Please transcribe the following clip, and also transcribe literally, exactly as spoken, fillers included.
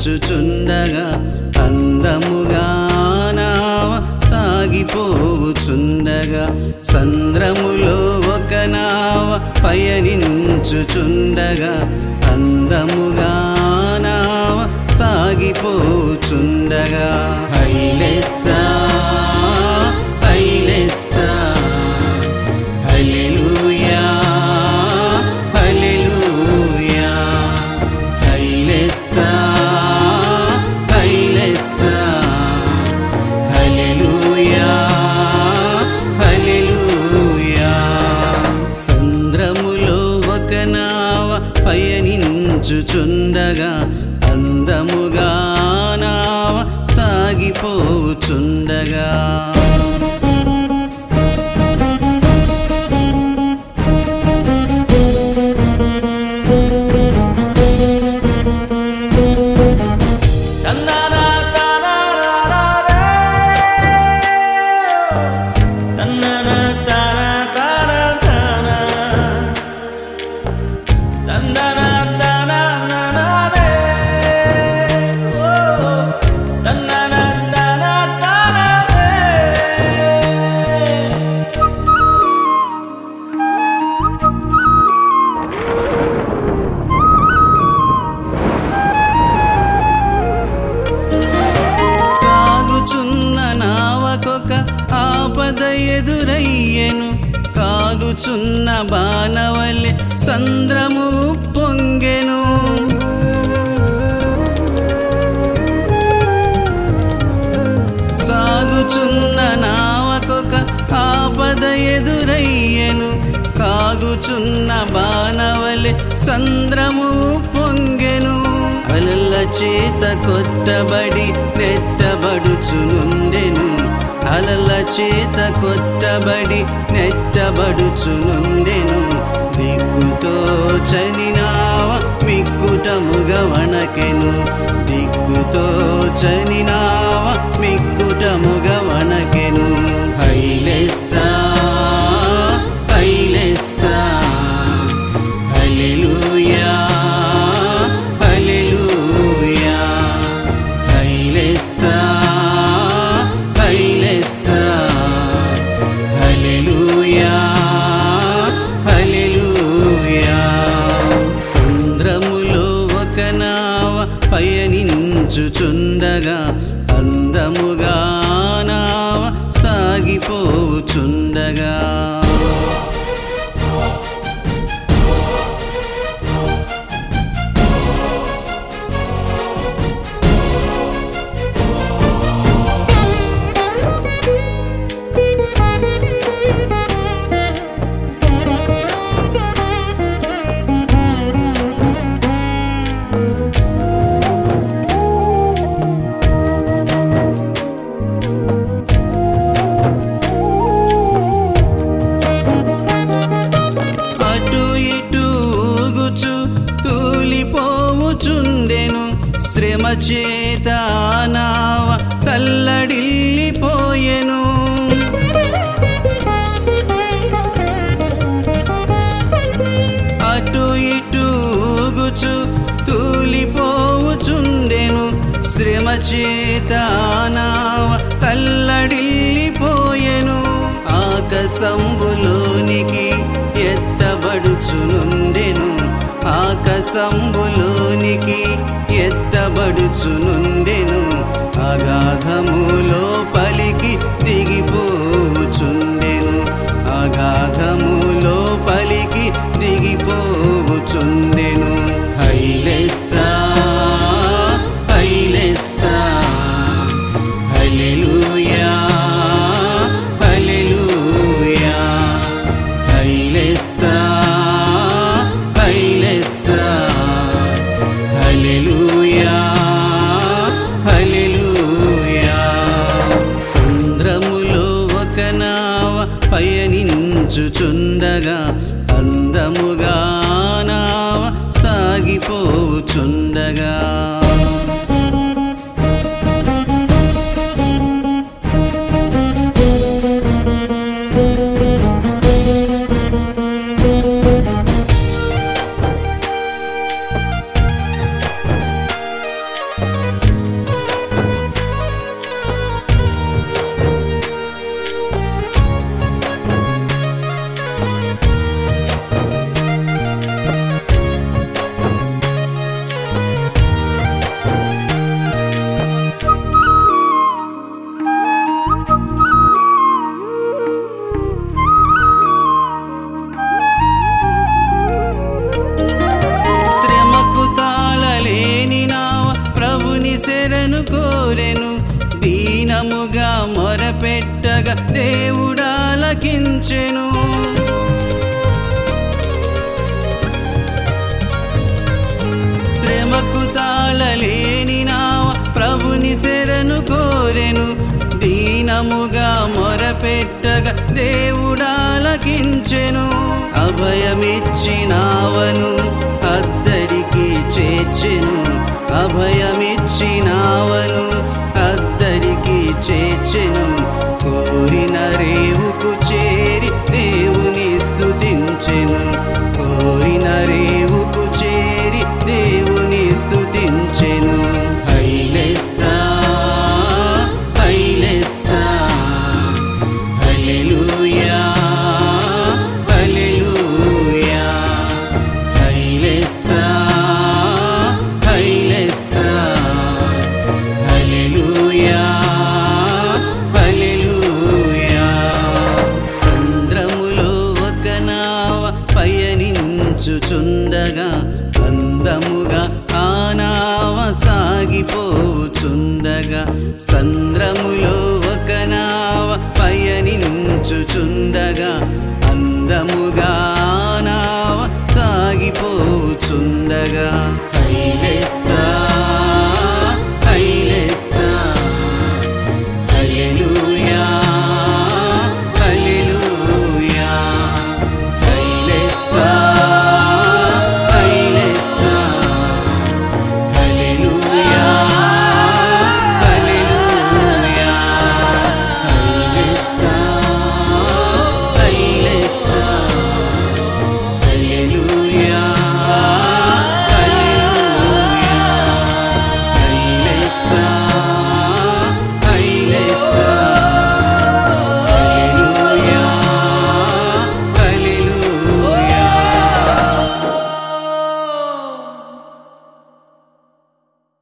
పయనించుచుండగా అందముగా నావ సాగిపోవుచుండగా సంద్రములో ఒక నావ పయనించుచుండగా అందముగా నావ సాగిపోచుండగా హైలెస్సా హైలెస్సా హల్లెలూయా హల్లెలూయా హైలెస్సా హైలెస్సా హల్లెలూయా హల్లెలూయా సంద్రములో ఒక నావ పయనించుచుండగా అందముగా నావ సాగిపోచుండగా ఆపద ఎదురయ్యెను కాగుచున్న బాణవలె సంద్రము పొంగెను సాగుచున్న నావకొక ఆపద ఎదురయ్యెను కాగుచున్న బాణవలె సంద్రము పొంగెను అలల చేత కొట్టబడి నెట్టబడుచునుండెను అలల చేత కొట్టబడి నెట్టబడుచునుండెను దిక్కుతో చనినావ మిక్కుటముగా వణకెను దిక్కుతో చనినావ మిక్కుటముగా వణకెను హైలెస్సా హైలెస్సా హల్లెలూయా హల్లెలూయా హైలెస్సా హైలెస్సా హల్లెలూయా హల్లెలూయా సంద్రములో ఒక నావ పయనించుచుండగా అందముగా నావ సాగిపోచుండగా తూలిపోవుచుండెను శ్రమ చేత నావ తల్లడిల్లిపోయెను అటు ఇటు ఊగుచు తూలిపోవుచుండెను శ్రమ చేత నావ తల్లడిల్లిపోయెను ఆకాశంబులోనికి ఎత్తబడుచునుండెను ఆకాశంబులోనికి ఎత్తబడుచునుండెను అగాధములో పలికి దిగిపోచుండెను అగాధములో పలికి దిగిపోచుండెను హైలెస్సా హైలెస్సా హల్లెలూయా హల్లెలూయా హైలెస్సా హైలెస్సా హల్లెలూయా హల్లెలూయా సంద్రములో ఒక నావ పయనించుచుండగా అందముగా నావ సాగిపోచుండగా దేవుడాలకించెను. శ్రమకు తాళలేని నావ ప్రభుని శరణు కోరెను. దీనముగా మొరపెట్టగా దేవుడాలకించెను. అభయమిచ్చినావను అద్దరికి చేర్చెను. అభయమిచ్చినావను అద్దరికి చేర్చెను. కోరిన రేవుకు చేరి దేవుని స్తుతించెను. కోరిన రేవుకు చేరి దేవుని స్తుతించెను. హైలెస్సా హైలెస్సా హల్లెలూయా హల్లెలూయా. హైలెస్సా హైలెస్సా హల్లెలూయా హల్లెలూయా. సంద్రములో ఒక నావ పయనించుచుండగా అందముగా ఆ నావ సాగిపోచుండగా. సంద్రములో ఒక నావ పయనించుచుండగా